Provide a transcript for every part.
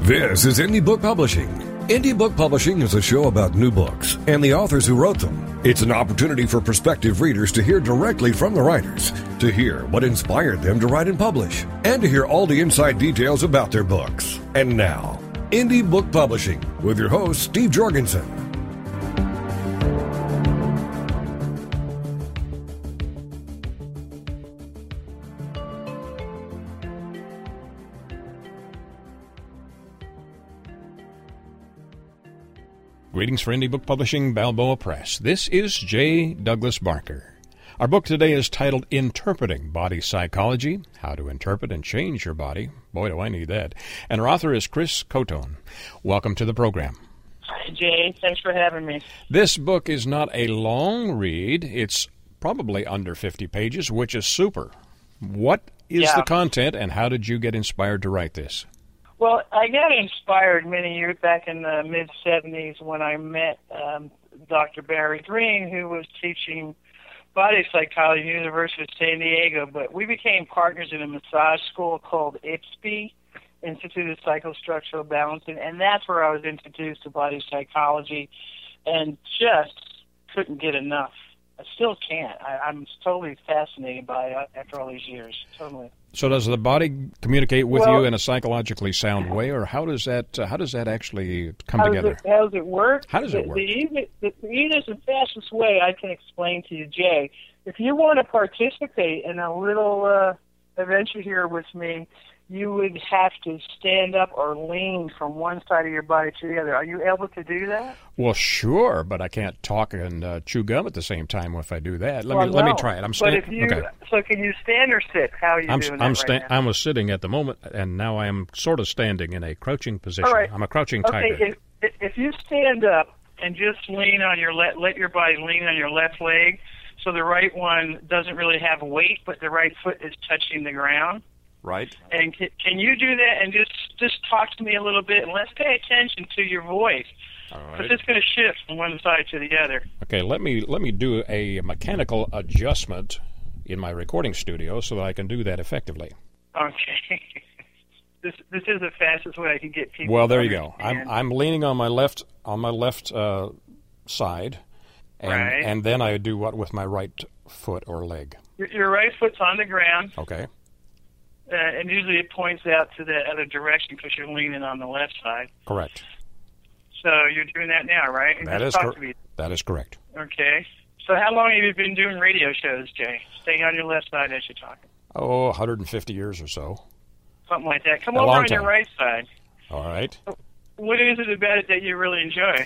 This is Indie Book Publishing. Indie Book Publishing is a show about new books and the authors who wrote them. It's an opportunity for prospective readers to hear directly from the writers, to hear what inspired them to write and publish, and to hear all the inside details about their books. And now, Indie Book Publishing with your host, Steve Jorgensen. Greetings for Indie Book Publishing, Balboa Press. This is J. Douglas Barker. Our book today is titled Interpreting Body Psychology, How to Interpret and Change Your Body. Boy, do I need that. And our author is Chris Cotone. Welcome to the program. Hi, Jay. Thanks for having me. This book is not a long read. It's probably under 50 pages, which is super. What is the content, and how did you get inspired to write this? Well, I got inspired many years back in the mid-'70s when I met Dr. Barry Green, who was teaching body psychology at the University of San Diego. But we became partners in a massage school called IPSB, Institute of Psychostructural Balancing, and that's where I was introduced to body psychology and just couldn't get enough. I still can't. I'm totally fascinated by it after all these years, totally. So does the body communicate with you in a psychologically sound way, or how does that actually come together? How does it work? How does it work? The easiest and fastest way I can explain to you, Jay, if you want to participate in a little adventure here with me, you would have to stand up or lean from one side of your body to the other. Are you able to do that? Well, sure, but I can't talk and chew gum at the same time if I do that. Let me try it. Okay. So can you stand or sit? How are you doing that right now? I was sitting at the moment, and now I am sort of standing in a crouching position. All right. I'm a crouching tiger. Okay, if you stand up and just lean on your let your body lean on your left leg, so the right one doesn't really have weight, but the right foot is touching the ground. Right. And can you do that and just talk to me a little bit, and let's pay attention to your voice. All right. Because it's going to shift from one side to the other. Okay, let me do a mechanical adjustment in my recording studio so that I can do that effectively. Okay. This is the fastest way I can get people. Well, there you go. I'm leaning on my left side, and then I do what with my right foot or leg? Your right foot's on the ground. Okay. And usually it points out to the other direction because you're leaning on the left side. Correct. So you're doing that now, right? That is correct. Okay. So how long have you been doing radio shows, Jay? Staying on your left side as you're talking. 150 years or so. Something like that. Come over on your right side. All right. What is it about it that you really enjoy?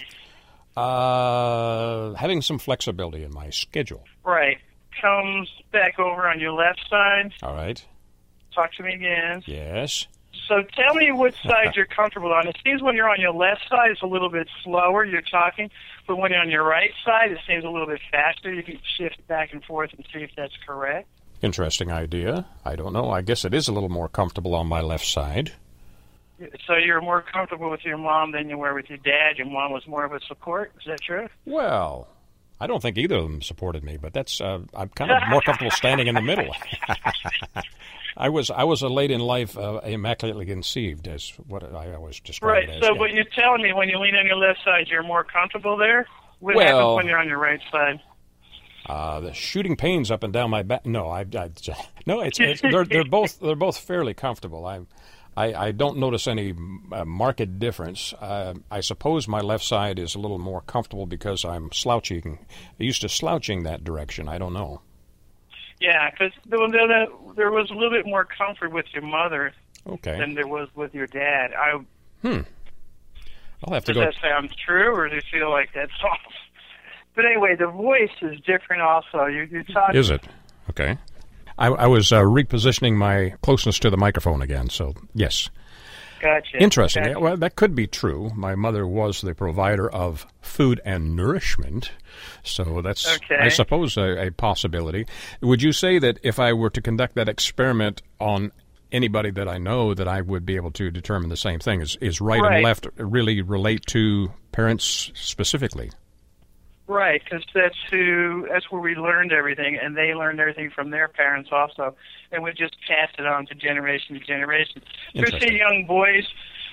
Having some flexibility in my schedule. Right. Comes back over on your left side. All right. Talk to me again. Yes. So tell me what side you're comfortable on. It seems when you're on your left side, it's a little bit slower, you're talking. But when you're on your right side, it seems a little bit faster. You can shift back and forth and see if that's correct. Interesting idea. I don't know. I guess it is a little more comfortable on my left side. So you're more comfortable with your mom than you were with your dad. Your mom was more of a support. Is that true? Well, I don't think either of them supported me, but that's I'm kind of more comfortable standing in the middle. I was a late in life immaculately conceived, as what I always describe it as. Right. So, but you're telling me when you lean on your left side, you're more comfortable there. What happens when you're on your right side? The shooting pains up and down my back. No, they're both fairly comfortable. I don't notice any marked difference. I suppose my left side is a little more comfortable because I'm slouching. Used to slouching that direction. I don't know. Yeah, because there was a little bit more comfort with your mother than there was with your dad. I'll have to go. Does that sound true, or do you feel like that's off? But anyway, the voice is different also. You're talking. Is it? Okay. I was repositioning my closeness to the microphone again, so yes. Gotcha. Interesting. Gotcha. Well, that could be true. My mother was the provider of food and nourishment, so that's, I suppose, a possibility. Would you say that if I were to conduct that experiment on anybody that I know, that I would be able to determine the same thing? Is right and left really relate to parents specifically? Right, because that's where we learned everything, and they learned everything from their parents also, and we just passed it on to generation to generation. Especially young boys,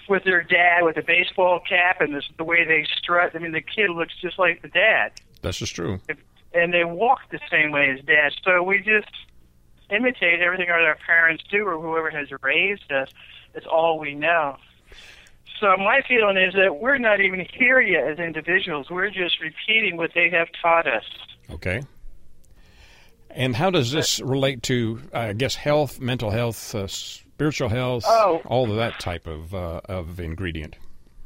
with their dad with a baseball cap and the way they strut. I mean, the kid looks just like the dad. This is true. And they walk the same way as dad. So we just imitate everything that our parents do or whoever has raised us. It's all we know. So my feeling is that we're not even here yet as individuals. We're just repeating what they have taught us. Okay. And how does this relate to, I guess, health, mental health, spiritual health, all of that type of ingredient?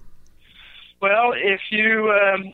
Well, if you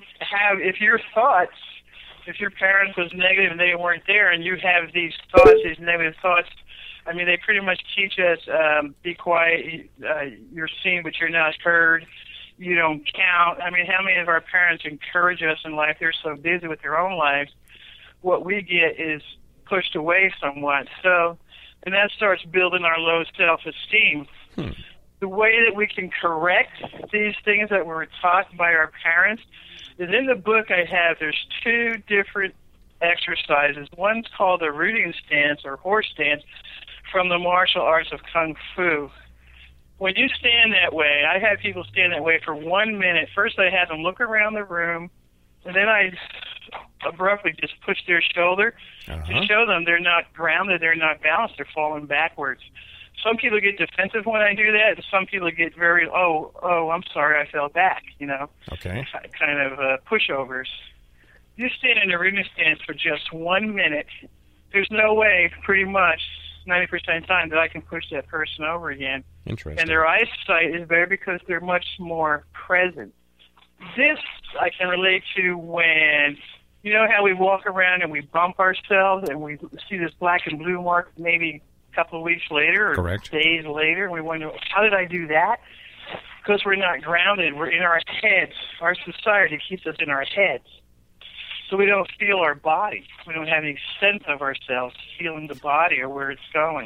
if your thoughts, if your parents was negative and they weren't there, and you have these thoughts, these negative thoughts, I mean, they pretty much teach us, be quiet, you're seen but you're not heard, you don't count. I mean, how many of our parents encourage us in life? They're so busy with their own lives. What we get is pushed away somewhat. So, and that starts building our low self-esteem. The way that we can correct these things that were taught by our parents is in the book I have. There's 2 different exercises. One's called a rooting stance or horse stance from the martial arts of Kung Fu. When you stand that way, I have people stand that way for 1 minute. First I have them look around the room, and then I abruptly just push their shoulder to show them they're not grounded, they're not balanced, they're falling backwards. Some people get defensive when I do that, and some people get very, I'm sorry, I fell back, Okay. Kind of pushovers. You stand in a rooting stance for just 1 minute. There's no way, pretty much, 90% of the time, that I can push that person over again. Interesting. And their eyesight is better because they're much more present. This I can relate to when, you know how we walk around and we bump ourselves and we see this black and blue mark maybe a couple of weeks later or Correct. days later, and we wonder, how did I do that? Because we're not grounded. We're in our heads. Our society keeps us in our heads. So we don't feel our body. We don't have any sense of ourselves feeling the body or where it's going.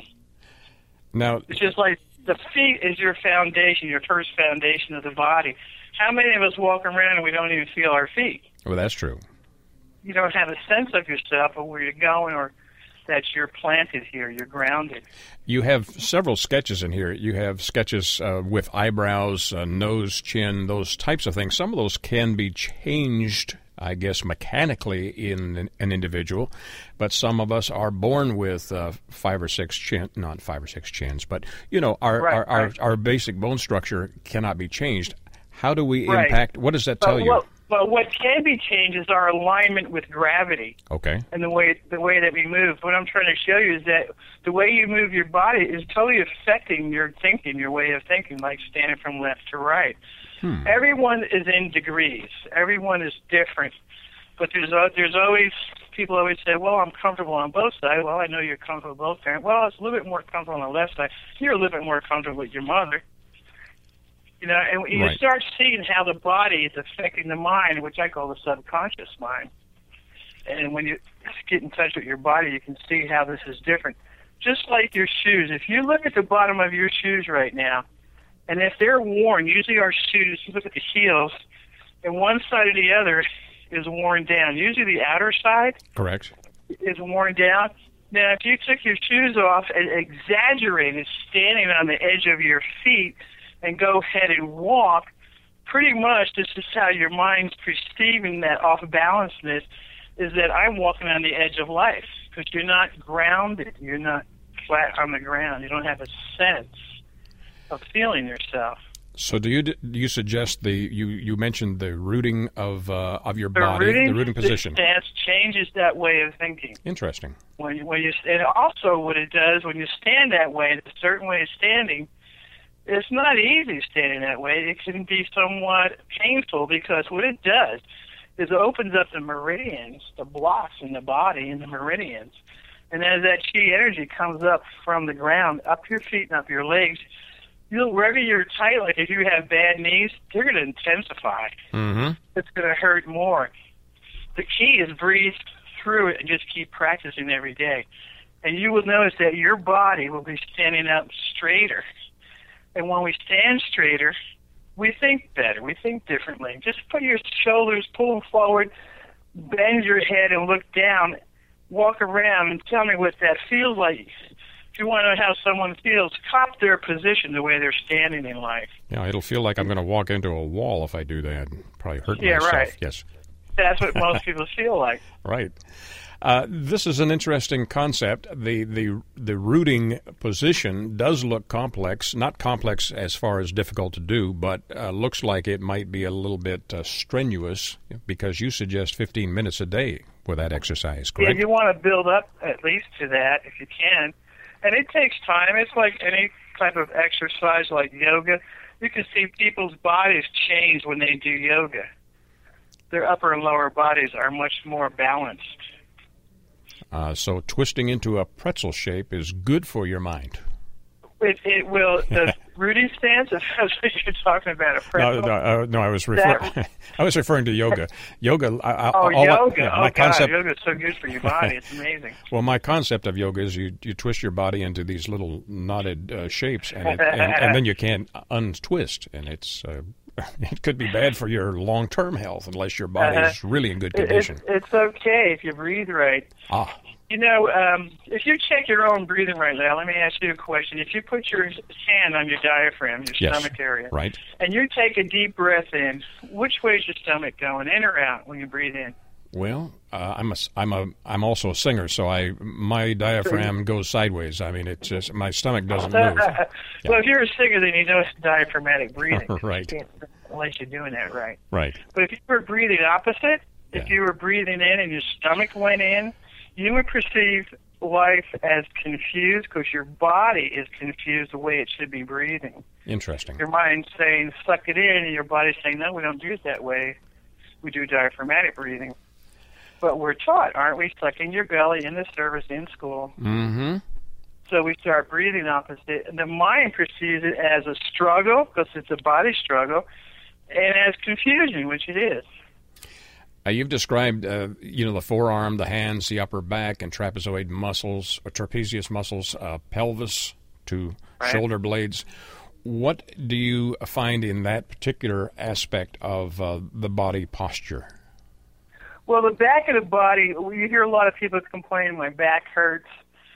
Now, it's just like the feet is your foundation, your first foundation of the body. How many of us walk around and we don't even feel our feet? Well, that's true. You don't have a sense of yourself or where you're going or that you're planted here, you're grounded. You have several sketches in here. You have sketches with eyebrows, nose, chin, those types of things. Some of those can be changed, I guess, mechanically in an individual, but some of us are born with 5 or 6 chins, not 5 or 6 chins, but, our basic bone structure cannot be changed. How do we impact, what does that tell you? Well, what can be changed is our alignment with gravity. Okay. And the way that we move. What I'm trying to show you is that the way you move your body is totally affecting your thinking, your way of thinking, like standing from left to right. Everyone is in degrees. Everyone is different. But there's always, people always say, well, I'm comfortable on both sides. Well, I know you're comfortable with both parents. Well, it's a little bit more comfortable on the left side. You're a little bit more comfortable with your mother. And you start seeing how the body is affecting the mind, which I call the subconscious mind. And when you get in touch with your body, you can see how this is different. Just like your shoes. If you look at the bottom of your shoes right now, and if they're worn, usually our shoes, you look at the heels, and one side or the other is worn down. Usually the outer side Correct. is worn down. Now, if you took your shoes off and exaggerated standing on the edge of your feet and go ahead and walk, pretty much this is how your mind's perceiving that off-balancedness, is that I'm walking on the edge of life because you're not grounded. You're not flat on the ground. You don't have a sense of feeling yourself. So do you suggest you mentioned the rooting of your body, the rooting position. The stance changes that way of thinking. Interesting. And also what it does when you stand that way, a certain way of standing, it's not easy standing that way. It can be somewhat painful because what it does is it opens up the meridians, the blocks in the body and the meridians. And as that chi energy comes up from the ground, up your feet and up your legs, wherever you're tight, like if you have bad knees, they're going to intensify. Mm-hmm. It's going to hurt more. The key is breathe through it and just keep practicing every day. And you will notice that your body will be standing up straighter. And when we stand straighter, we think better. We think differently. Just put your shoulders, pull them forward, bend your head and look down, walk around and tell me what that feels like. If you want to know how someone feels, cop their position, the way they're standing in life. Yeah, it'll feel like I'm going to walk into a wall if I do that. Probably hurt myself. Right. Yes. That's what most people feel like. Right. This is an interesting concept. The rooting position does look complex, not complex as far as difficult to do, but looks like it might be a little bit strenuous, because you suggest 15 minutes a day for that exercise, correct? Yeah, you want to build up at least to that if you can. And it takes time. It's like any type of exercise like yoga. You can see people's bodies change when they do yoga. Their upper and lower bodies are much more balanced. So twisting into a pretzel shape is good for your mind. It will. The rooting stance, if that's what you're talking about, a pretzel. No, I was I was referring to yoga. Yoga. Yoga. God, yoga is so good for your body. It's amazing. Well, my concept of yoga is you twist your body into these little knotted shapes, and then you can't untwist, and it's. It could be bad for your long-term health unless your body is really in good condition. It's okay if you breathe right. You know, if you check your own breathing right now, let me ask you a question. If you put your hand on your diaphragm, your stomach area, right, and you take a deep breath in, which way is your stomach going, in or out, when you breathe in? Well, I'm also a singer, so my diaphragm goes sideways. I mean, it's just my stomach doesn't move. Yeah. Well, if you're a singer, then you know it's diaphragmatic breathing. Right. Unless you're doing that right. Right. But if you were breathing opposite, if you were breathing in and your stomach went in, you would perceive life as confused because your body is confused the way it should be breathing. Interesting. Your mind's saying, suck it in, and your body's saying, no, we don't do it that way. We do diaphragmatic breathing. But we're taught, aren't we, sucking your belly in the service in school. Mm-hmm. So we start breathing opposite. And the mind perceives it as a struggle, because it's a body struggle, and as confusion, which it is. You've described, the forearm, the hands, the upper back, and trapezoid muscles, or trapezius muscles, pelvis to shoulder blades. What do you find in that particular aspect of the body posture? Well, the back of the body, you hear a lot of people complain, my back hurts.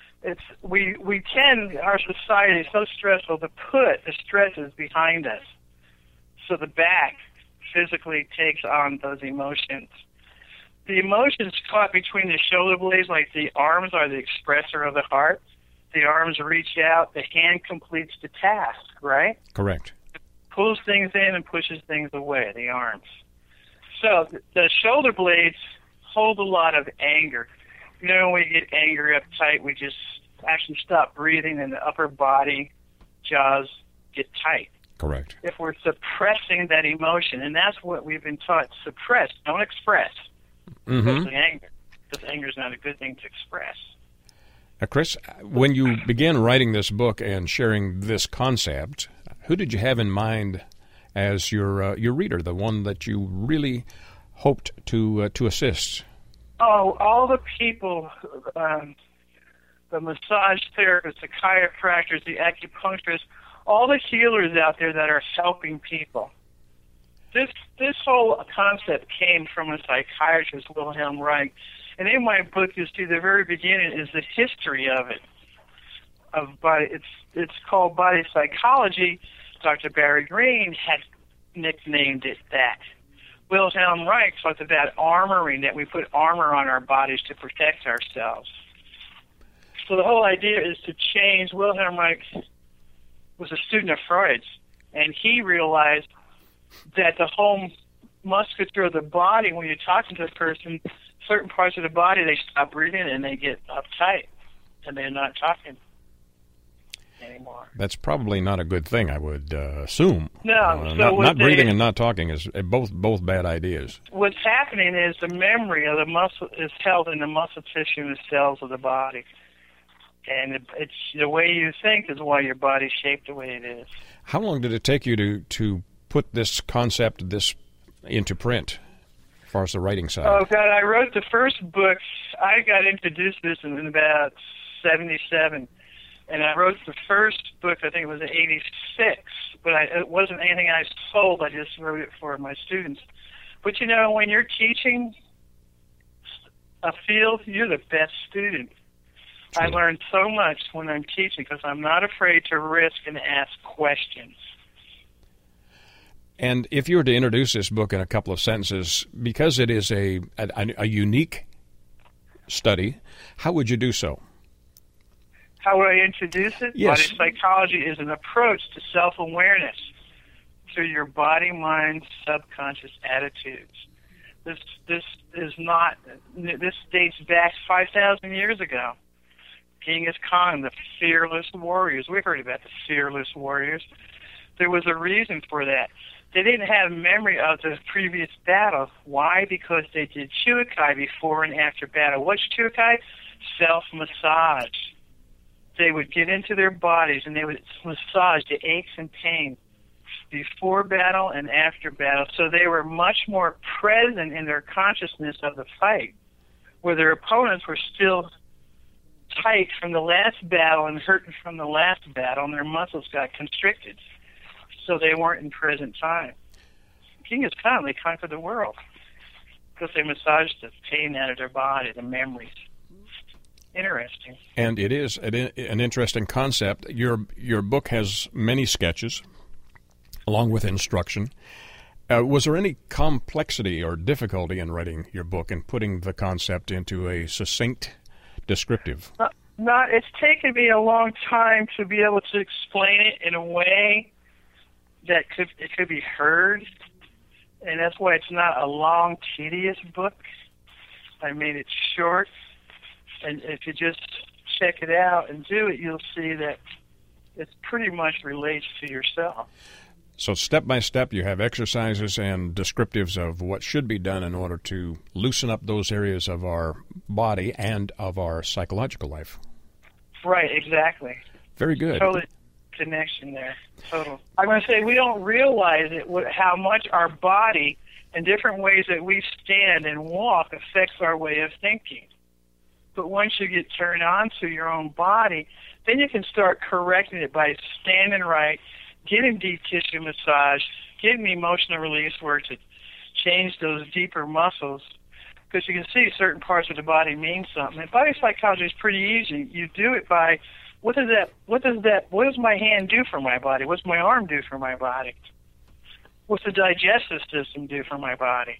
Our society is so stressful to put the stresses behind us. So the back physically takes on those emotions. The emotions caught between the shoulder blades, like the arms are the expressor of the heart. The arms reach out, the hand completes the task, right? Correct. It pulls things in and pushes things away, the arms. So the shoulder blades hold a lot of anger. You know, when we get angry, uptight, we just actually stop breathing and the upper body, jaws get tight. Correct. If we're suppressing that emotion, and that's what we've been taught, suppress, don't express. Especially anger, because anger is not a good thing to express. Now, Chris, when you began writing this book and sharing this concept, who did you have in mind as your reader, the one that you really hoped to assist? Oh, all the people, the massage therapists, the chiropractors, the acupuncturists, all the healers out there that are helping people. This whole concept came from a psychiatrist, Wilhelm Reich. And in my book, you see the very beginning is the history of it. It's called Body Psychology. Dr. Barry Green had nicknamed it that. Wilhelm Reich talked about armoring, that we put armor on our bodies to protect ourselves. So the whole idea is to change. Wilhelm Reich was a student of Freud's, and he realized that the whole musculature of the body, when you're talking to a person, certain parts of the body, they stop breathing and they get uptight, and they're not talking anymore. That's probably not a good thing, I would assume. No. Not breathing and not talking is both bad ideas. What's happening is the memory of the muscle is held in the muscle tissue and cells of the body. And it's the way you think is why your body's shaped the way it is. How long did it take you to put this concept, into print, as far as the writing side? Oh, God, I wrote the first book. I got introduced to this in about 77. And I wrote the first book, I think it was in 86. But it wasn't anything I sold. I just wrote it for my students. But, when you're teaching a field, you're the best student. I learn so much when I'm teaching because I'm not afraid to risk and ask questions. And if you were to introduce this book in a couple of sentences, because it is a unique study, how would you do so? How would I introduce it? Yes. Body psychology is an approach to self-awareness through your body, mind, subconscious attitudes. This dates back 5,000 years ago. Genghis Khan, the fearless warriors. We heard about the fearless warriors. There was a reason for that. They didn't have memory of the previous battle. Why? Because they did Chiukai before and after battle. What's Chiukai? Self-massage. They would get into their bodies and they would massage the aches and pains before battle and after battle. So they were much more present in their consciousness of the fight, where their opponents were still tight from the last battle and hurting from the last battle, and their muscles got constricted. So they weren't in present time. Genghis Khan, they conquered the world because they massaged the pain out of their body, the memories. Interesting. And it is an interesting concept. Your book has many sketches, along with instruction. Was there any complexity or difficulty in writing your book and putting the concept into a succinct descriptive? No, it's taken me a long time to be able to explain it in a way that it could be heard, and that's why it's not a long, tedious book. I made it short, and if you just check it out and do it, you'll see that it pretty much relates to yourself. So step by step, you have exercises and descriptives of what should be done in order to loosen up those areas of our body and of our psychological life. Right, exactly. Very good. Totally connection there. Total. I'm going to say we don't realize it, how much our body and different ways that we stand and walk affects our way of thinking. But once you get turned on to your own body, then you can start correcting it by standing right, getting deep tissue massage, getting emotional release work to change those deeper muscles. Because you can see certain parts of the body mean something. And body psychology is pretty easy. You do it by what does my hand do for my body? What's my arm do for my body? What's the digestive system do for my body?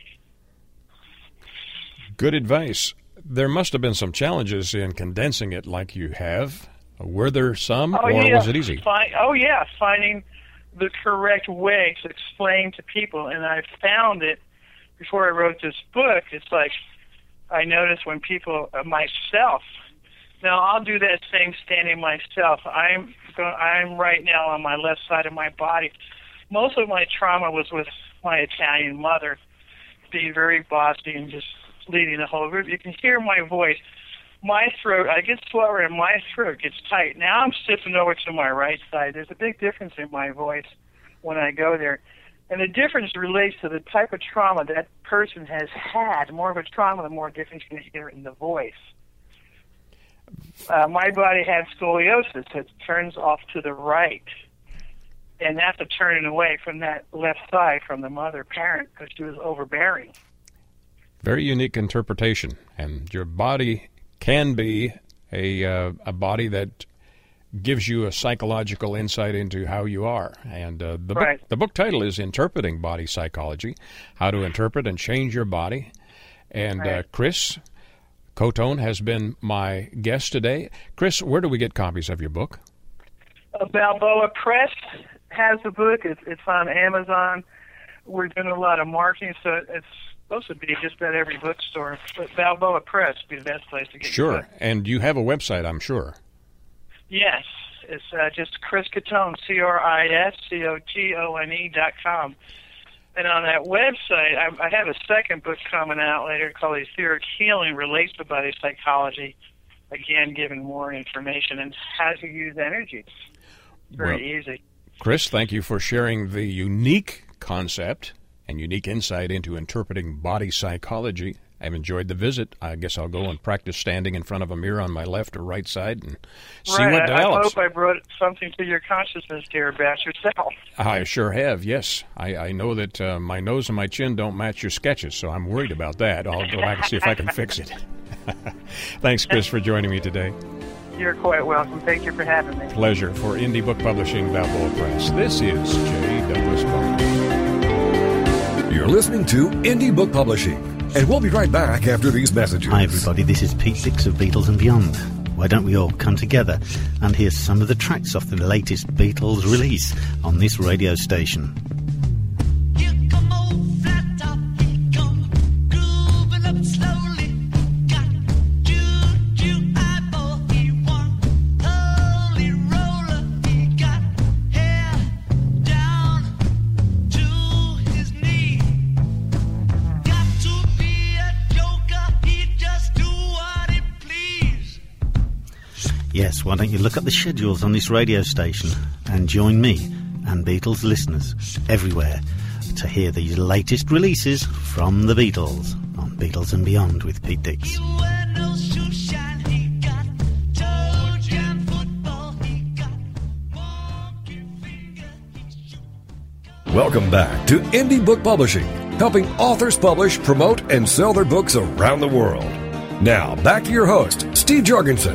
Good advice. There must have been some challenges in condensing it like you have. Were there some, was it easy? Finding the correct way to explain to people. And I found it before I wrote this book. It's like I noticed when people, myself, now I'll do that same standing myself. I'm right now on my left side of my body. Most of my trauma was with my Italian mother, being very bossy and just leading the whole group. You can hear my voice. My throat, I get slower and my throat gets tight. Now I'm shifting over to my right side. There's a big difference in my voice when I go there. And the difference relates to the type of trauma that person has had. The more of a trauma, the more difference you can hear in the voice. My body had scoliosis. It turns off to the right. And that's a turning away from that left side from the mother parent because she was overbearing. Very unique interpretation. And your body can be a body that gives you a psychological insight into how you are. And the book title is Interpreting Body Psychology, How to Interpret and Change Your Body. And Chris Cotone has been my guest today. Chris, where do we get copies of your book? Balboa Press has the book. It's on Amazon. We're doing a lot of marketing, so it's supposed to be just about every bookstore. But Balboa Press would be the best place to get Sure. it. And you have a website, I'm sure. Yes. It's just Chris Cotone, ChrisCotone.com. And on that website, I have a second book coming out later called Etheric Healing, Relates to Body Psychology, again, giving more information and how to use energy. Very easy. Chris, thank you for sharing the unique concept and unique insight into interpreting body psychology. I've enjoyed the visit. I guess I'll go and practice standing in front of a mirror on my left or right side and see what develops. I hope I brought something to your consciousness, dear, about yourself. I sure have, yes. I know that my nose and my chin don't match your sketches, so I'm worried about that. I'll go back and see if I can fix it. Thanks, Chris, for joining me today. You're quite welcome. Thank you for having me. Pleasure. For Indie Book Publishing, Balboa Press, this is J. Douglas Bowman. You're listening to Indie Book Publishing, and we'll be right back after these messages. Hi, everybody. This is Pete Dix of Beatles and Beyond. Why don't we all come together and hear some of the tracks off the latest Beatles release on this radio station? Yes, why don't you look up the schedules on this radio station and join me and Beatles listeners everywhere to hear the latest releases from the Beatles on Beatles and Beyond with Pete Dix. Welcome back to Indie Book Publishing, helping authors publish, promote, and sell their books around the world. Now, back to your host, Steve Jorgensen.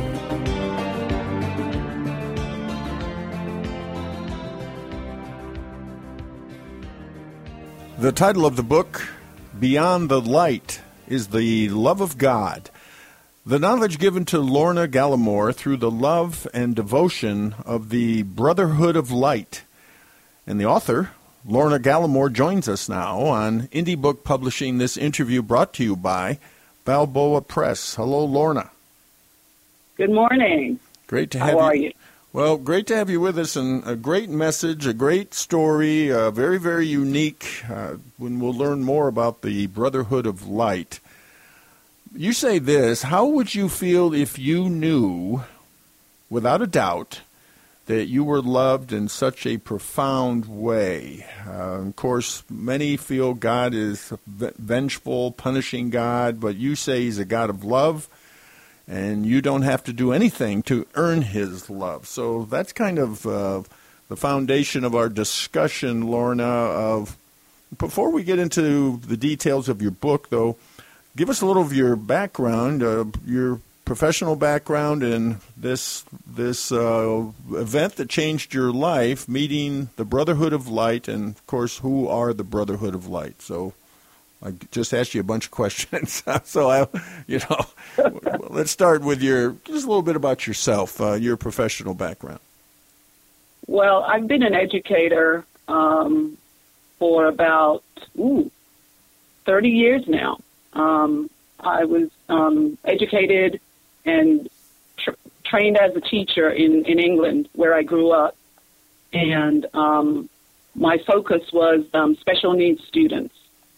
The title of the book, Beyond the Light, is the love of God. The knowledge given to Lorna Gallimore through the love and devotion of the Brotherhood of Light. And the author, Lorna Gallimore, joins us now on Indie Book Publishing. This interview brought to you by Balboa Press. Hello, Lorna. Good morning. Great to have you. How are you? Well, great to have you with us, and a great message, a great story, very, very unique, when we'll learn more about the Brotherhood of Light. You say this: how would you feel if you knew, without a doubt, that you were loved in such a profound way? Of course, many feel God is vengeful, punishing God, but you say He's a God of love, and you don't have to do anything to earn His love. So that's kind of the foundation of our discussion, Lorna. Before we get into the details of your book, though, give us a little of your background, your professional background, and this event that changed your life, meeting the Brotherhood of Light, and, of course, who are the Brotherhood of Light? So I just asked you a bunch of questions. So, let's start with just a little bit about yourself, your professional background. Well, I've been an educator for about 30 years now. I was educated and trained as a teacher in England, where I grew up. And my focus was special needs students.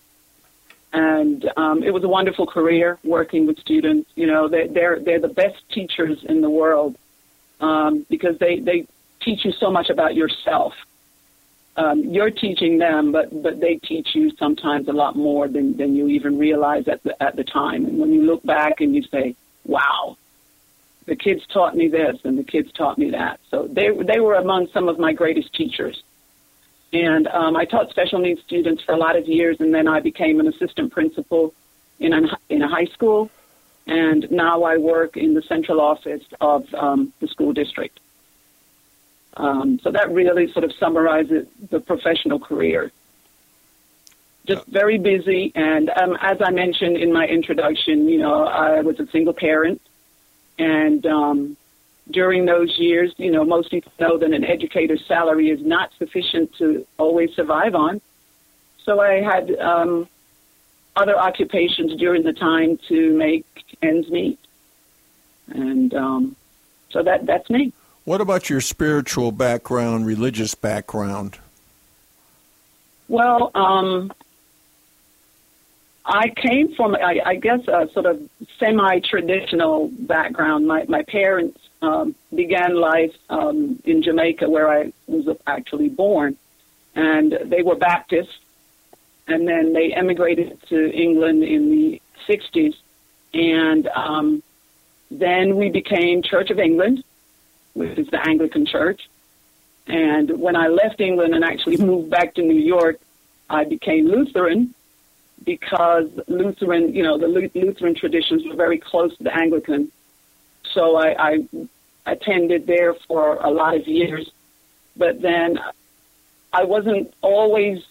And it was a wonderful career working with students. You know, they're the best teachers in the world because they teach you so much about yourself. You're teaching them, but they teach you sometimes a lot more than you even realize at the time. And when you look back and you say, "Wow, the kids taught me this and the kids taught me that," so they were among some of my greatest teachers. And I taught special needs students for a lot of years, and then I became an assistant principal in a high school, and now I work in the central office of the school district. So that really sort of summarizes the professional career. Just very busy, and as I mentioned in my introduction, I was a single parent, and during those years, most people know that an educator's salary is not sufficient to always survive on. So I had other occupations during the time to make ends meet. And so that's me. What about your spiritual background, religious background? Well, I came from, I guess, a sort of semi-traditional background. My parents began life in Jamaica, where I was actually born, and they were Baptists, and then they emigrated to England in the 60s, and then we became Church of England, which is the Anglican Church, and when I left England and actually moved back to New York, I became Lutheran, because Lutheran, the Lutheran traditions were very close to the Anglican. So I attended there for a lot of years, but then I wasn't always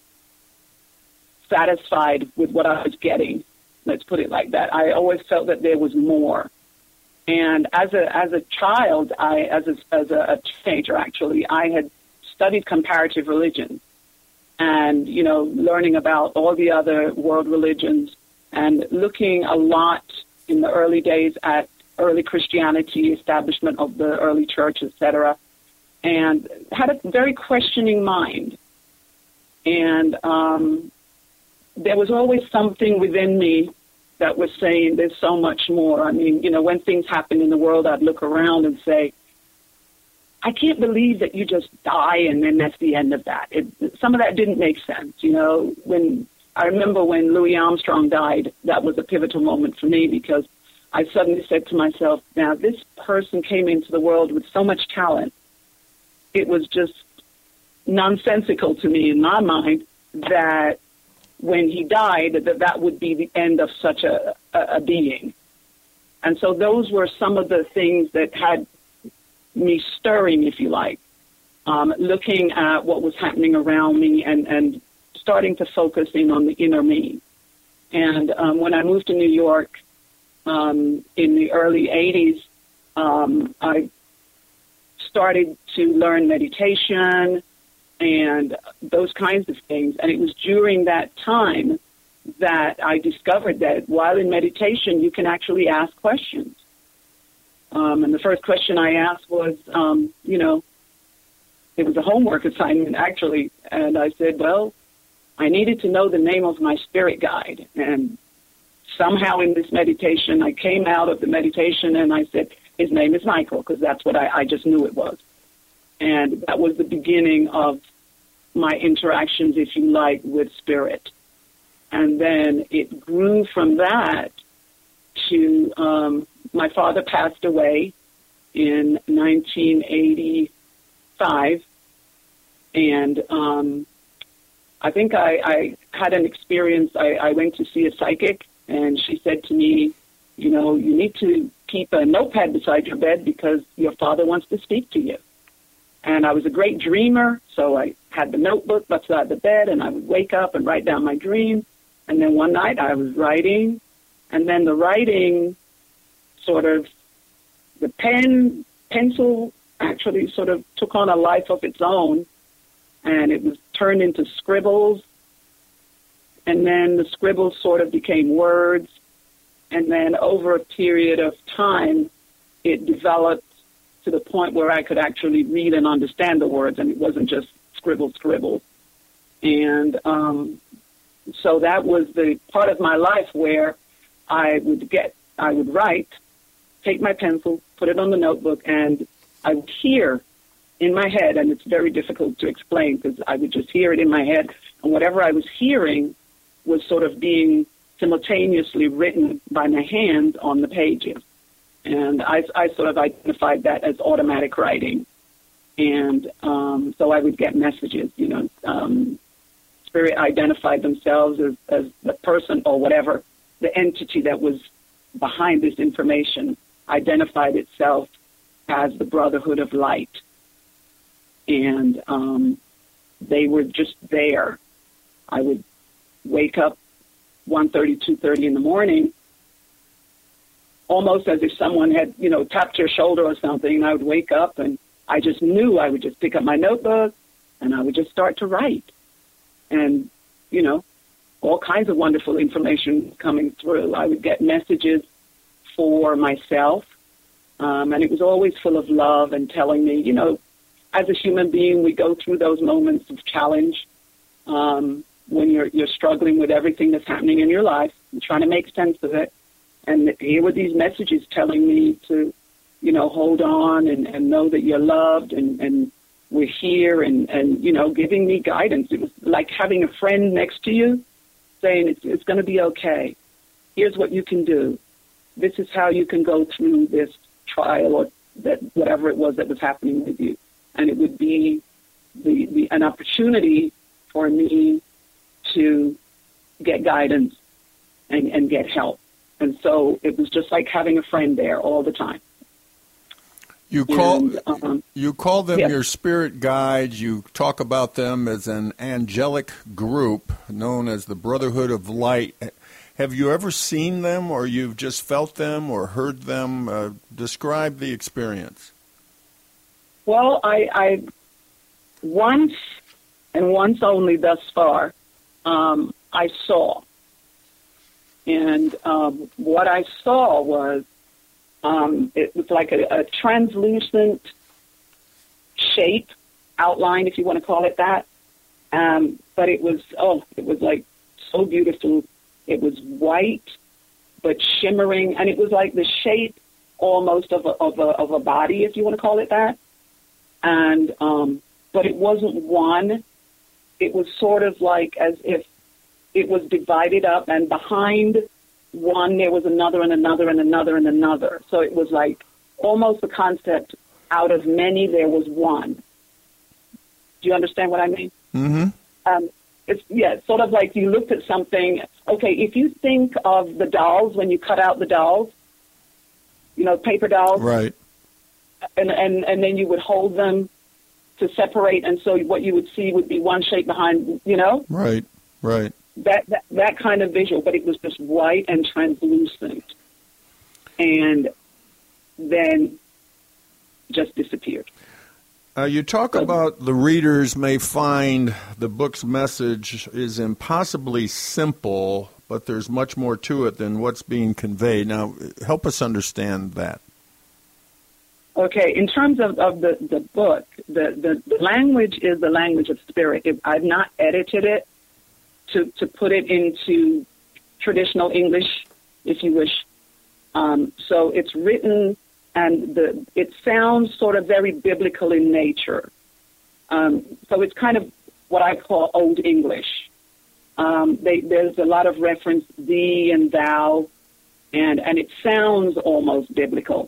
satisfied with what I was getting. Let's put it like that. I always felt that there was more. And as a child, as a teenager, actually, I had studied comparative religion and, learning about all the other world religions and looking a lot in the early days at early Christianity, establishment of the early church, etc., and had a very questioning mind. And there was always something within me that was saying there's so much more. I mean, when things happen in the world, I'd look around and say, I can't believe that you just die and then that's the end of that. Some of that didn't make sense. When I remember when Louis Armstrong died, that was a pivotal moment for me because I suddenly said to myself, now this person came into the world with so much talent. It was just nonsensical to me in my mind that when he died, that would be the end of such a being. And so those were some of the things that had me stirring, if you like, looking at what was happening around me and starting to focus in on the inner me. And when I moved to New York in the early 80s, I started to learn meditation and those kinds of things. And it was during that time that I discovered that while in meditation, you can actually ask questions. And the first question I asked was, it was a homework assignment, actually. And I said, well, I needed to know the name of my spirit guide. And somehow in this meditation, I came out of the meditation and I said, his name is Michael, because that's what I just knew it was. And that was the beginning of my interactions, if you like, with spirit. And then it grew from that to my father passed away in 1985. And I think I had an experience. I went to see a psychic, and she said to me, you need to keep a notepad beside your bed because your father wants to speak to you. And I was a great dreamer, so I had the notebook beside the bed, and I would wake up and write down my dream. And then one night I was writing, and then the writing the pencil actually sort of took on a life of its own, and it was turned into scribbles. And then the scribbles sort of became words. And then over a period of time, it developed to the point where I could actually read and understand the words, and it wasn't just scribble. And so that was the part of my life where I would write, take my pencil, put it on the notebook, and I would hear in my head, and it's very difficult to explain because I would just hear it in my head, and whatever I was hearing was sort of being simultaneously written by my hand on the pages. And I sort of identified that as automatic writing. And so I would get messages, Spirit identified themselves as the person or whatever, the entity that was behind this information identified itself as the Brotherhood of Light. And they were just there. I would wake up 1:30, 2:30 in the morning, almost as if someone had, tapped your shoulder or something, and I would wake up and I just knew I would just pick up my notebook and I would just start to write. And, all kinds of wonderful information coming through. I would get messages for myself, and it was always full of love and telling me, as a human being, we go through those moments of challenge when you're struggling with everything that's happening in your life and trying to make sense of it. And here were these messages telling me to, hold on and know that you're loved and we're here and giving me guidance. It was like having a friend next to you saying it's going to be okay. Here's what you can do. This is how you can go through this trial or that whatever it was that was happening with you. And it would be an opportunity for me to get guidance and get help. And so it was just like having a friend there all the time. You call them your spirit guides. You talk about them as an angelic group known as the Brotherhood of Light. Have you ever seen them, or you've just felt them or heard them? Describe the experience. Well, I once and once only thus far, I saw. And what I saw was, it was like a translucent shape, outline, if you want to call it that. But it was like so beautiful. It was white, but shimmering, and it was like the shape almost of a body, if you want to call it that. And but it wasn't one. It was sort of like as if it was divided up, and behind one there was another and another and another and another. So it was like almost the concept, out of many there was one. Do you understand what I mean? Mm-hmm. It's sort of like you looked at something. Okay, if you think of the dolls, when you cut out the dolls, paper dolls. Right. And then you would hold them to separate, and so what you would see would be one shape behind, Right. That kind of visual, but it was just white and translucent, and then just disappeared. You talk about the readers may find the book's message is impossibly simple, but there's much more to it than what's being conveyed. Now, help us understand that. Okay, in terms of the book, the language is the language of spirit. I've not edited it to put it into traditional English, if you wish. So it's written, and it sounds sort of very biblical in nature. So it's kind of what I call Old English. There's a lot of reference thee and thou, and it sounds almost biblical.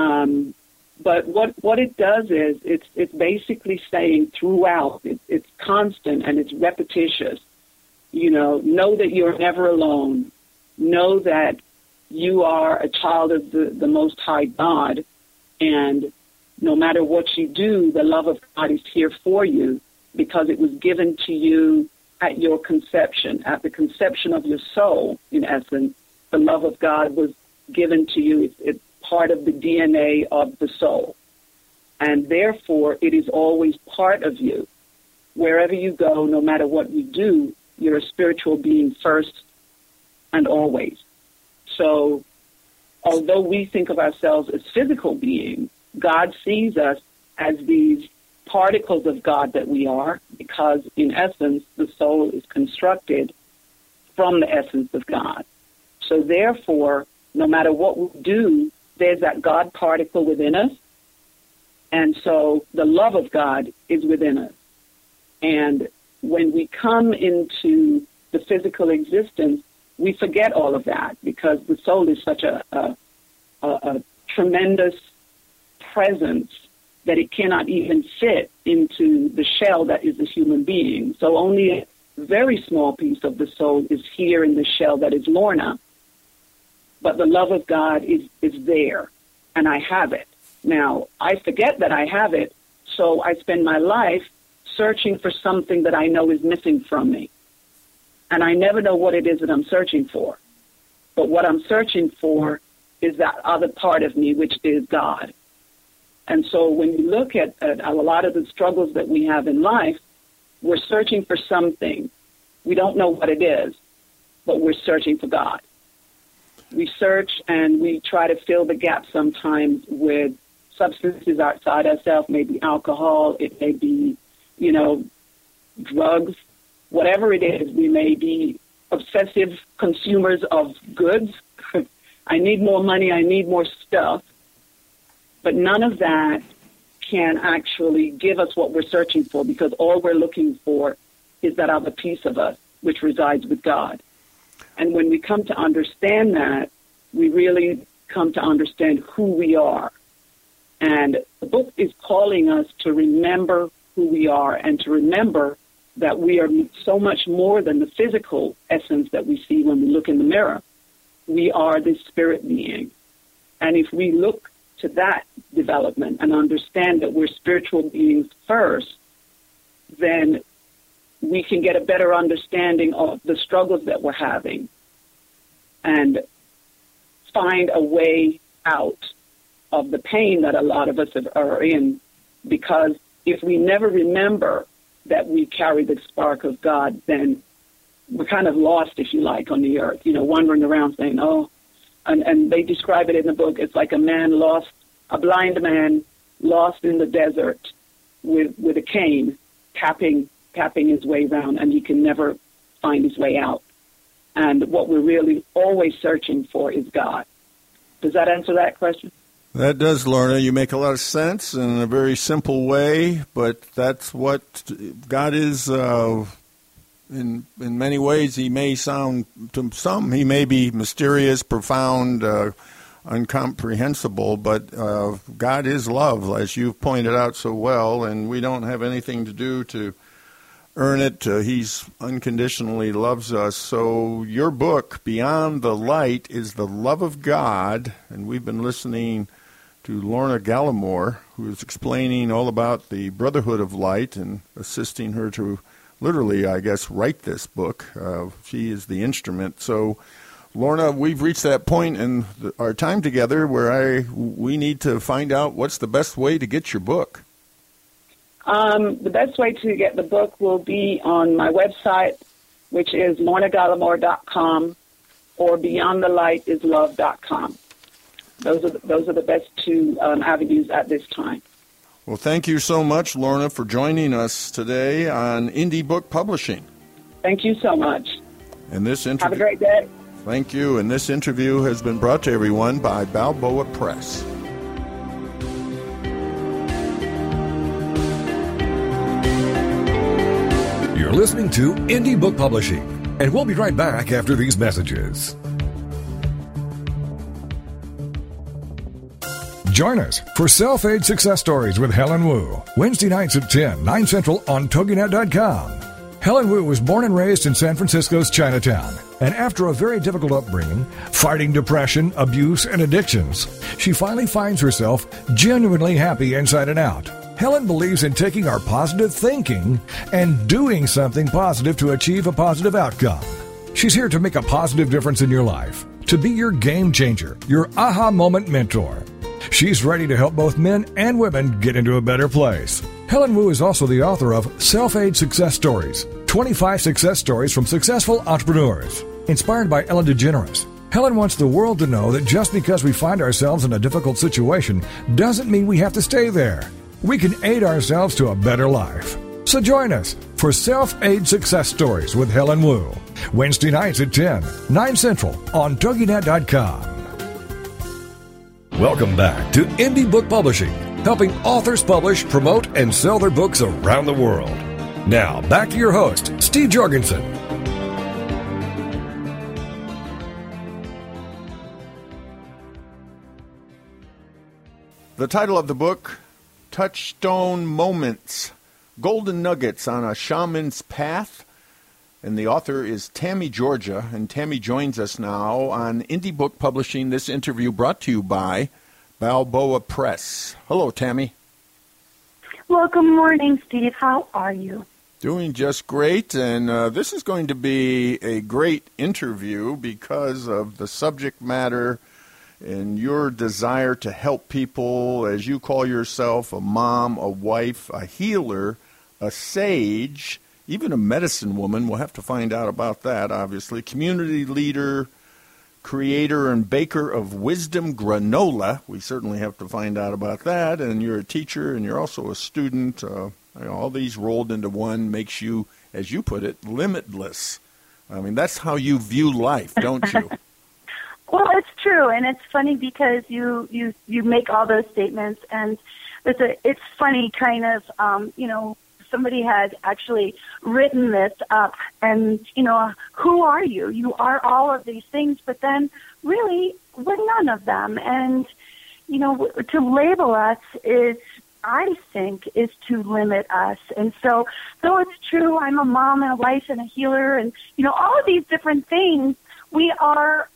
But what it does is it's basically saying throughout, it's constant and it's repetitious. Know that you're never alone. Know that you are a child of the Most High God, and no matter what you do, the love of God is here for you because it was given to you at your conception, at the conception of your soul, in essence. The love of God was given to you. It's part of the DNA of the soul. And therefore, it is always part of you. Wherever you go, no matter what you do, you're a spiritual being first and always. So, although we think of ourselves as physical beings, God sees us as these particles of God that we are, because in essence, the soul is constructed from the essence of God. So therefore, no matter what we do, there's that God particle within us. And so the love of God is within us. And when we come into the physical existence, we forget all of that because the soul is such a tremendous presence that it cannot even fit into the shell that is a human being. So only a very small piece of the soul is here in the shell that is Lorna. But the love of God is there, and I have it. Now, I forget that I have it, so I spend my life searching for something that I know is missing from me. And I never know what it is that I'm searching for. But what I'm searching for is that other part of me, which is God. And so when you look at a lot of the struggles that we have in life, we're searching for something. We don't know what it is, but we're searching for God. We search and we try to fill the gap sometimes with substances outside ourselves, maybe alcohol, it may be, drugs, whatever it is. We may be obsessive consumers of goods. I need more money, I need more stuff. But none of that can actually give us what we're searching for, because all we're looking for is that other piece of us, which resides with God. And when we come to understand that, we really come to understand who we are. And the book is calling us to remember who we are and to remember that we are so much more than the physical essence that we see when we look in the mirror. We are this spirit being. And if we look to that development and understand that we're spiritual beings first, then we can get a better understanding of the struggles that we're having and find a way out of the pain that a lot of us are in. Because if we never remember that we carry the spark of God, then we're kind of lost, if you like, on the earth, wandering around saying, and they describe it in the book, it's like a blind man lost in the desert with a cane, tapping his way around, and he can never find his way out. And what we're really always searching for is God. Does that answer that question? That does, Lorna. You make a lot of sense in a very simple way, but that's what God is. In many ways, he may sound, to some, he may be mysterious, profound, incomprehensible, but God is love, as you've pointed out so well, and we don't have anything to do to earn it. He's unconditionally loves us. So your book, Beyond the Light, is the love of God, and we've been listening to Lorna Gallimore, who is explaining all about the Brotherhood of Light and assisting her to literally, I guess, write this book. She is the instrument. So, Lorna, we've reached that point in our time together where we need to find out what's the best way to get your book. The best way to get the book will be on my website, which is lornagallimore.com, or beyondthelightislove.com. Those are the best two avenues at this time. Well, thank you so much, Lorna, for joining us today on Indie Book Publishing. Thank you so much. And this interview, have a great day. Thank you. And this interview has been brought to everyone by Balboa Press. You're listening to Indie Book Publishing, and we'll be right back after these messages. Join us for Self-Aid Success Stories with Helen Wu, Wednesday nights at 10, 9 Central on TogiNet.com. Helen Wu was born and raised in San Francisco's Chinatown, and after a very difficult upbringing, fighting depression, abuse, and addictions, she finally finds herself genuinely happy inside and out. Helen believes in taking our positive thinking and doing something positive to achieve a positive outcome. She's here to make a positive difference in your life, to be your game changer, your aha moment mentor. She's ready to help both men and women get into a better place. Helen Wu is also the author of Self-Aid Success Stories, 25 success stories from successful entrepreneurs. Inspired by Ellen DeGeneres, Helen wants the world to know that just because we find ourselves in a difficult situation doesn't mean we have to stay there. We can aid ourselves to a better life. So join us for Self-Aid Success Stories with Helen Wu, Wednesday nights at 10, 9 Central on TogiNet.com. Welcome back to Indie Book Publishing, helping authors publish, promote, and sell their books around the world. Now, back to your host, Steve Jorgensen. The title of the book, Touchstone Moments, Golden Nuggets on a Shaman's Path. And the author is Tammy Georgia, and Tammy joins us now on Indie Book Publishing. This interview brought to you by Balboa Press. Hello, Tammy. Well, good morning, Steve. How are you? Doing just great, and this is going to be a great interview because of the subject matter and your desire to help people, as you call yourself, a mom, a wife, a healer, a sage, even a medicine woman. We'll have to find out about that, obviously. Community leader, creator and baker of Wisdom Granola. We certainly have to find out about that. And you're a teacher, and you're also a student. All these rolled into one makes you, as you put it, limitless. I mean, that's how you view life, don't you? Well, it's true, and it's funny because you make all those statements, and it's funny, kind of, somebody had actually written this up, and, who are you? You are all of these things, but then really we're none of them. And, to label us is, I think, is to limit us. And so, though it's true, I'm a mom and a wife and a healer and, all of these different things, we are,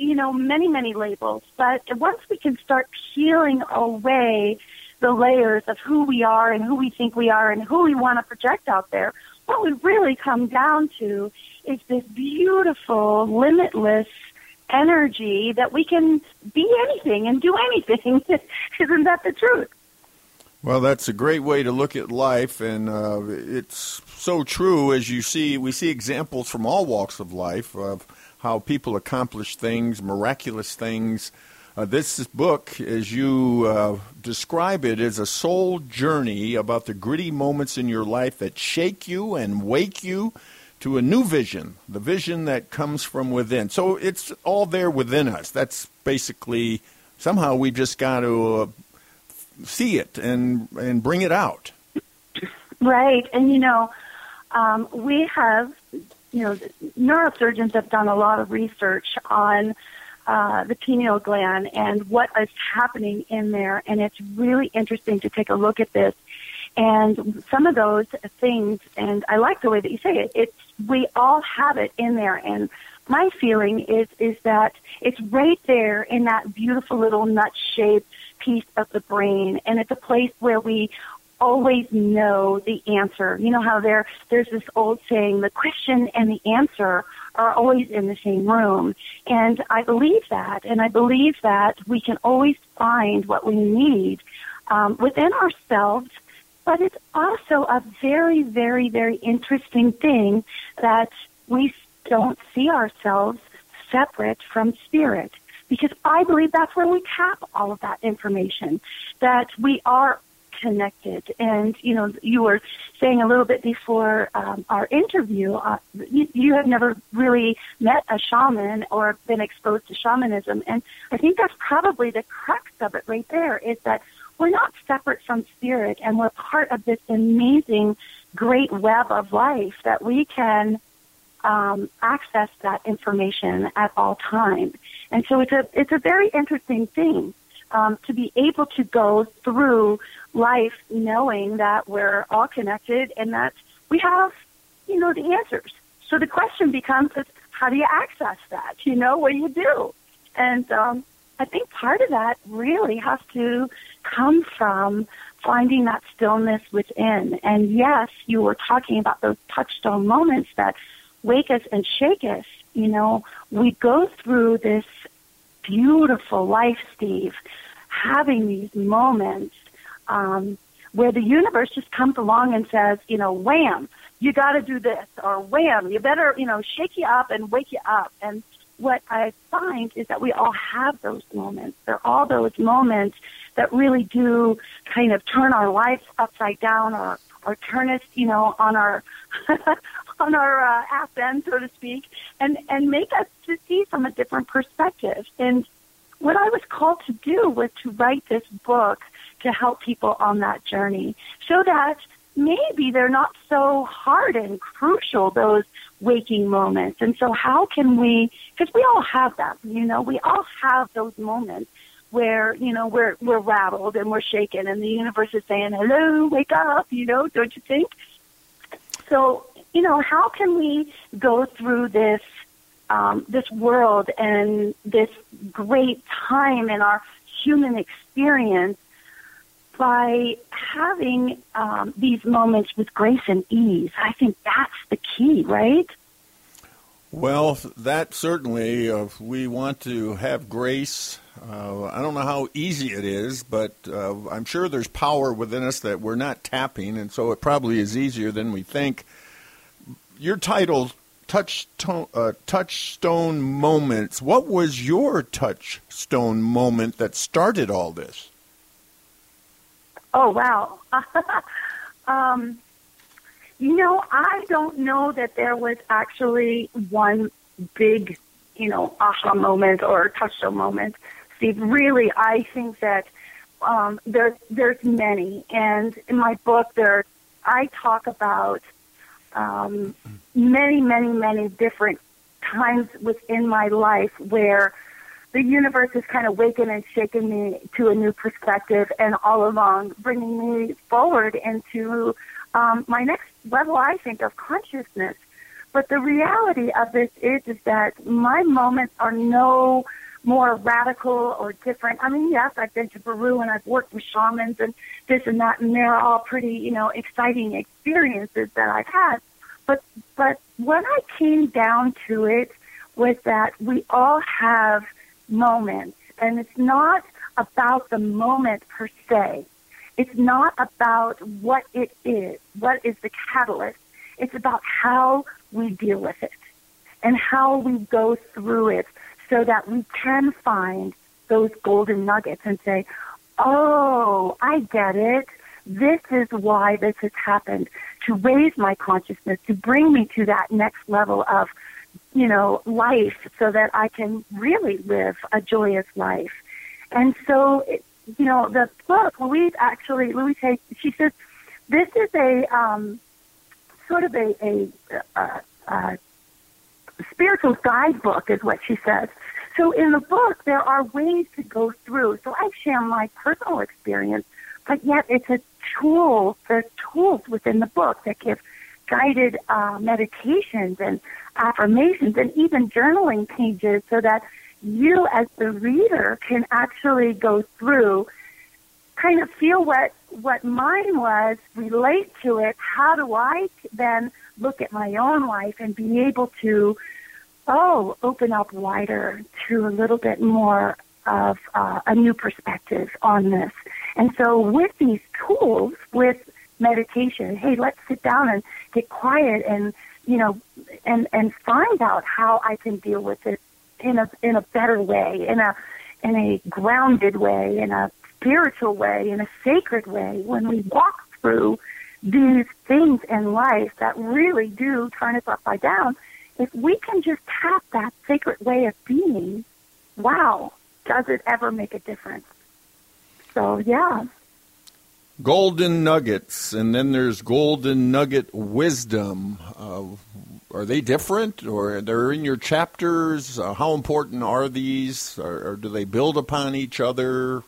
many, many labels. But once we can start peeling away the layers of who we are and who we think we are and who we want to project out there, what we really come down to is this beautiful, limitless energy that we can be anything and do anything. Isn't that the truth? Well, that's a great way to look at life, and it's so true. As you see, we see examples from all walks of life of how people accomplish things, miraculous things. This book, as you describe it, is a soul journey about the gritty moments in your life that shake you and wake you to a new vision, the vision that comes from within. So it's all there within us. That's basically, somehow we've just got to see it and bring it out. Right. And, we have, neurosurgeons have done a lot of research on the pineal gland and what is happening in there. And it's really interesting to take a look at this. And some of those things, and I like the way that you say it, we all have it in there. And my feeling is that it's right there in that beautiful little nut-shaped piece of the brain. And it's a place where we always know the answer. You know how there's this old saying, the question and the answer are always in the same room. And I believe that. And I believe that we can always find what we need within ourselves. But it's also a very, very, very interesting thing that we don't see ourselves separate from spirit. Because I believe that's where we tap all of that information, that we are connected. And, you were saying a little bit before our interview, you have never really met a shaman or been exposed to shamanism. And I think that's probably the crux of it right there, is that we're not separate from spirit, and we're part of this amazing, great web of life that we can access that information at all times. And so it's a very interesting thing to be able to go through life knowing that we're all connected and that we have, the answers. So the question becomes, how do you access that? What do you do? And I think part of that really has to come from finding that stillness within. And yes, you were talking about those touchstone moments that wake us and shake us. We go through this beautiful life, Steve, having these moments where the universe just comes along and says, wham, you got to do this, or wham, you better, shake you up and wake you up. And what I find is that we all have those moments. They're all those moments that really do kind of turn our life upside down, or turn us, on our on our ass end, so to speak, and make us to see from a different perspective. And what I was called to do was to write this book to help people on that journey, so that maybe they're not so hard and crucial, those waking moments. And so how can we, because we all have them, we all have those moments where, we're rattled and we're shaken and the universe is saying, hello, wake up, don't you think? So, how can we go through this world and this great time in our human experience by having these moments with grace and ease? I think that's the key, right? Well, that certainly, we want to have grace. I don't know how easy it is, but I'm sure there's power within us that we're not tapping, and so it probably is easier than we think. Your title, Touchstone Moments. What was your touchstone moment that started all this? Oh, wow. I don't know that there was actually one big, aha moment or touchstone moment, Steve. Really, I think that there's many. And in my book, I talk about many, many, many different times within my life where the universe has kind of wakened and shaken me to a new perspective, and all along bringing me forward into my next level, I think, of consciousness. But the reality of this is that my moments are no more radical or different. I mean, yes, I've been to Peru and I've worked with shamans and this and that, and they're all pretty, exciting experiences that I've had. But when I came down to it was that we all have moments, and it's not about the moment per se. It's not about what it is, what is the catalyst. It's about how we deal with it and how we go through it so that we can find those golden nuggets and say, oh, I get it. This is why this has happened, to raise my consciousness, to bring me to that next level of, life so that I can really live a joyous life. And so, the book, Louise Hay, she says, this is a sort of a spiritual guidebook is what she says. So in the book, there are ways to go through. So I share my personal experience, but yet it's a tool. There's tools within the book that give guided meditations and affirmations and even journaling pages so that you as the reader can actually go through, kind of feel what mine was, relate to it. How do I then look at my own life and be able to, open up wider to a little bit more of a new perspective on this. And so with these tools, with meditation, hey, let's sit down and get quiet and, and find out how I can deal with it in a better way, in a grounded way, in a spiritual way, in a sacred way, when we walk through these things in life that really do turn us upside down. If we can just tap that sacred way of being, wow, does it ever make a difference? So, yeah. Golden nuggets, and then there's golden nugget wisdom. Are they different, or they're in your chapters? How important are these, or do they build upon each other?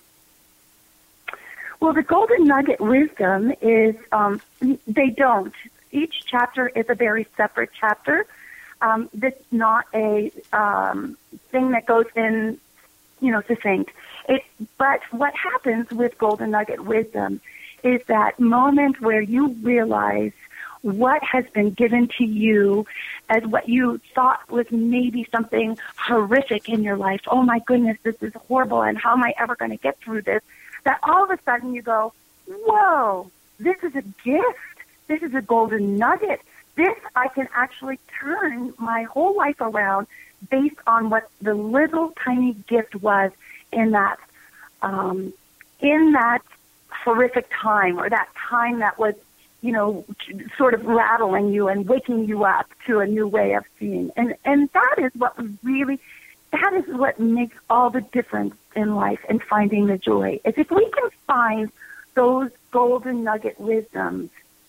Well, the golden nugget wisdom is, they don't. Each chapter is a very separate chapter. This is not a thing that goes in, succinct. But what happens with golden nugget wisdom is that moment where you realize what has been given to you as what you thought was maybe something horrific in your life. Oh, my goodness, this is horrible, and how am I ever going to get through this? That all of a sudden you go, whoa, this is a gift. This is a golden nugget. This, I can actually turn my whole life around based on what the little tiny gift was in that horrific time, or that time that was, sort of rattling you and waking you up to a new way of seeing. And that is what that is what makes all the difference in life and finding the joy. Is if we can find those golden nugget wisdoms,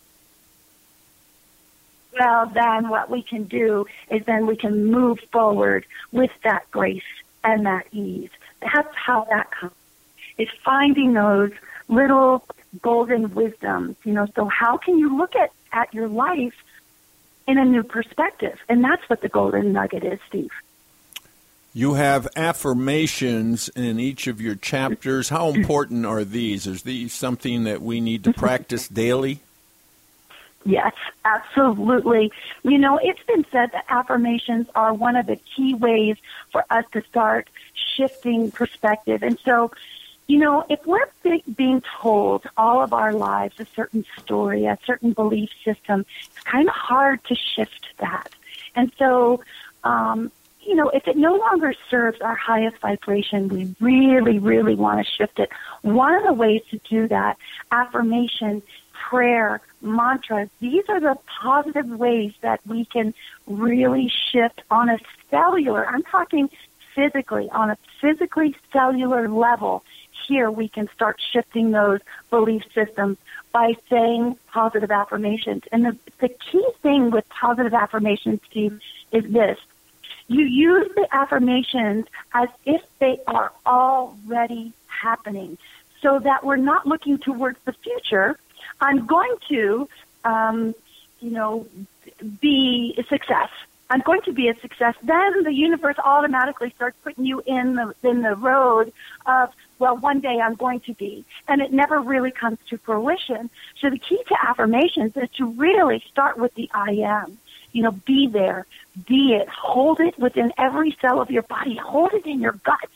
well, then what we can do is then we can move forward with that grace and that ease. That's how that comes. It's finding those little golden wisdoms, so how can you look at your life in a new perspective? And that's what the golden nugget is, Steve. You have affirmations in each of your chapters. How important are these? Is these something that we need to practice daily? Yes, absolutely. It's been said that affirmations are one of the key ways for us to start shifting perspective. And so, if we're being told all of our lives a certain story, a certain belief system, it's kind of hard to shift that. And so, if it no longer serves our highest vibration, we really, really want to shift it. One of the ways to do that, affirmation, prayer, mantras, these are the positive ways that we can really shift on a cellular, I'm talking physically, on a physically cellular level. Here we can start shifting those belief systems by saying positive affirmations. And the key thing with positive affirmations, Steve, is this. You use the affirmations as if they are already happening, so that we're not looking towards the future. I'm going to, be a success. I'm going to be a success. Then the universe automatically starts putting you in the road of, well, one day I'm going to be. And it never really comes to fruition. So the key to affirmations is to really start with the I am. Be there, be it, hold it within every cell of your body, hold it in your guts.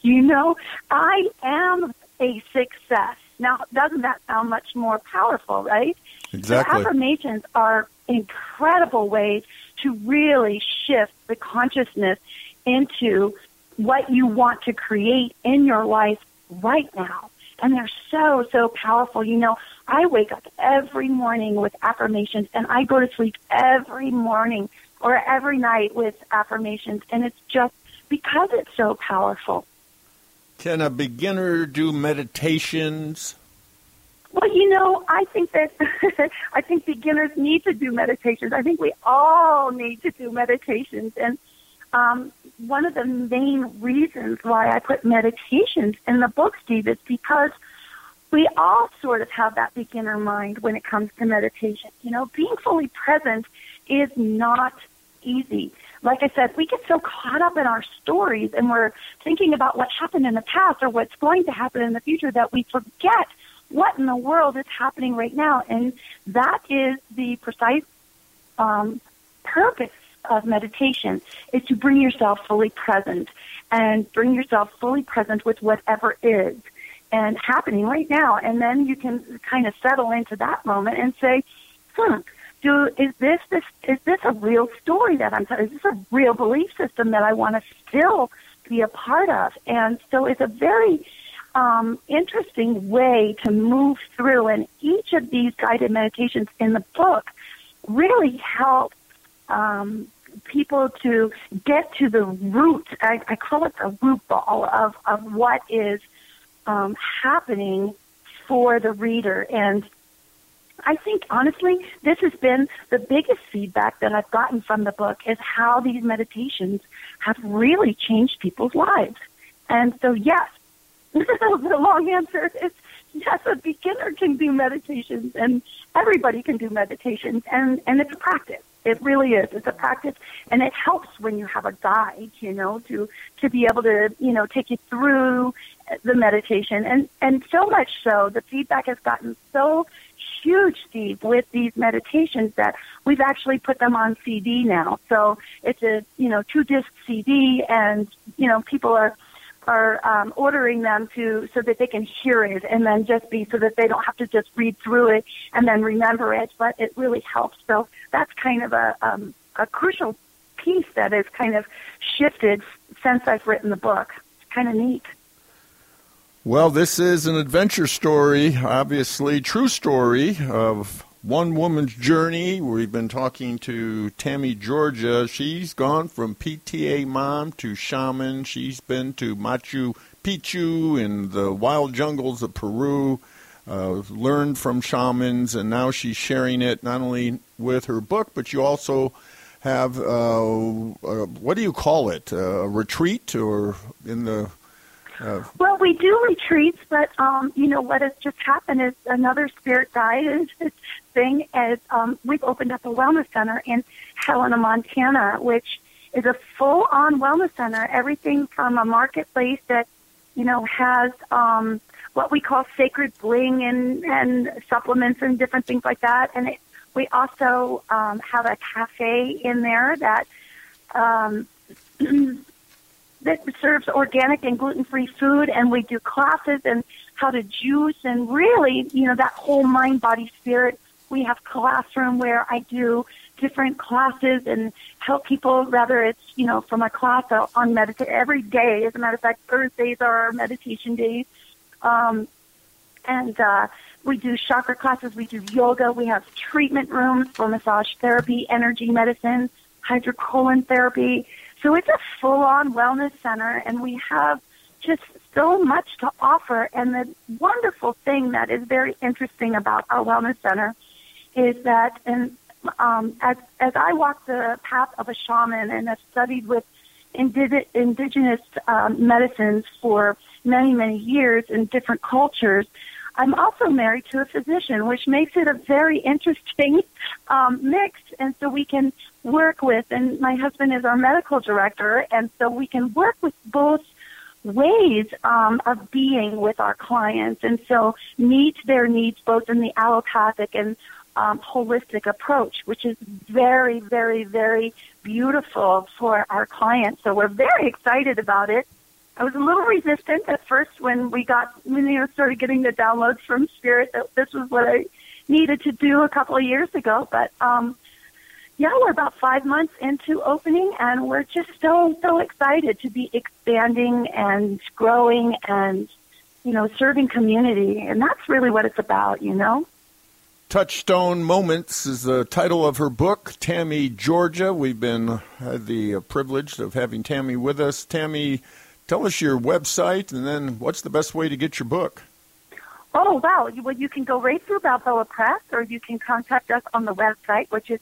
I am a success. Now, doesn't that sound much more powerful, right? Exactly. So affirmations are incredible ways to really shift the consciousness into what you want to create in your life right now. And they're so, so powerful. I wake up every morning with affirmations, and I go to sleep every morning or every night with affirmations, and it's just because it's so powerful. Can a beginner do meditations? Well, I think that I think beginners need to do meditations. I think we all need to do meditations, and one of the main reasons why I put meditations in the book, Steve, is because we all sort of have that beginner mind when it comes to meditation. Being fully present is not easy. Like I said, we get so caught up in our stories and we're thinking about what happened in the past or what's going to happen in the future that we forget what in the world is happening right now. And that is the precise purpose of meditation, is to bring yourself fully present and bring yourself fully present with whatever is and happening right now. And then you can kind of settle into that moment and say, is this a real story that I'm telling? Is this a real belief system that I want to still be a part of? And so it's a very interesting way to move through. And each of these guided meditations in the book really help people to get to the root. I call it the root ball of what is happening for the reader. And I think, honestly, this has been the biggest feedback that I've gotten from the book, is how these meditations have really changed people's lives. And so, yes, the long answer is yes, a beginner can do meditations, and everybody can do meditations, and it's a practice. It really is. It's a practice, and it helps when you have a guide, to be able to, take you through the meditation. And so much so, the feedback has gotten so huge, Steve, with these meditations that we've actually put them on CD now. So it's a, 2-disc CD, and, people are ordering them so that they can hear it, and then so that they don't have to just read through it and then remember it, but it really helps. So that's kind of a crucial piece that has kind of shifted since I've written the book. It's kind of neat. Well, this is an adventure story, obviously true story of one woman's journey. We've been talking to Tammy Georgia. She's gone from PTA mom to shaman. She's been to Machu Picchu in the wild jungles of Peru, learned from shamans, and now she's sharing it not only with her book, but you also have, what do you call it, a retreat or in the... Well, we do retreats, but, what has just happened is another spirit guide thing is we've opened up a wellness center in Helena, Montana, which is a full-on wellness center, everything from a marketplace that, has what we call sacred bling and supplements and different things like that. And we also have a cafe in there that that serves organic and gluten-free food, and we do classes and how to juice and really, that whole mind, body, spirit. We have classroom where I do different classes and help people, whether it's, from a class on meditation every day. As a matter of fact, Thursdays are our meditation days. And we do chakra classes, we do yoga, we have treatment rooms for massage therapy, energy medicine, hydrocolon therapy. So it's a full-on wellness center, and we have just so much to offer. And the wonderful thing that is very interesting about our wellness center is that, as I walk the path of a shaman and have studied with indigenous medicines for many, many years in different cultures, I'm also married to a physician, which makes it a very interesting mix. And so we can work with, and my husband is our medical director, and so we can work with both ways of being with our clients, and so meet their needs both in the allopathic and holistic approach, which is very, very, very beautiful for our clients. So we're very excited about it. I was a little resistant at first when we started getting the downloads from Spirit that this was what I needed to do a couple of years ago. But we're about 5 months into opening, and we're just so excited to be expanding and growing and, serving community. And that's really what it's about, Touchstone Moments is the title of her book, Tammy Georgia. We've had the privilege of having Tammy with us. Tammy, tell us your website, and then what's the best way to get your book? Oh, wow. Well, you can go right through Balboa Press, or you can contact us on the website, which is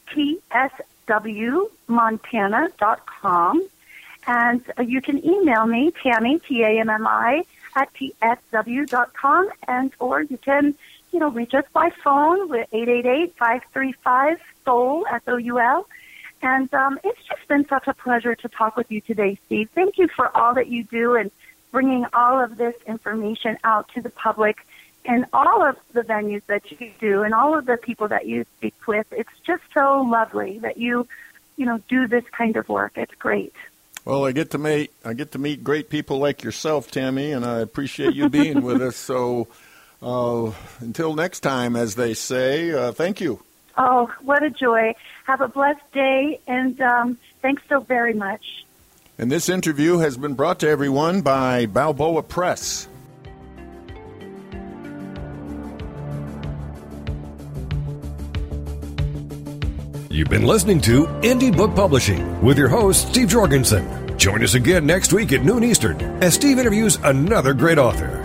tswmontana.com. And you can email me, Tammy, Tammi, at tsw.com, or you can reach us by phone with 888-535-SOUL, SOUL. And it's just been such a pleasure to talk with you today, Steve. Thank you for all that you do and bringing all of this information out to the public and all of the venues that you do and all of the people that you speak with. It's just so lovely that you do this kind of work. It's great. Well, I get to meet great people like yourself, Tammy, and I appreciate you being with us. So until next time, as they say, thank you. Oh, what a joy. Have a blessed day, and thanks so very much. And this interview has been brought to everyone by Balboa Press. You've been listening to Indie Book Publishing with your host, Steve Jorgensen. Join us again next week at noon Eastern as Steve interviews another great author.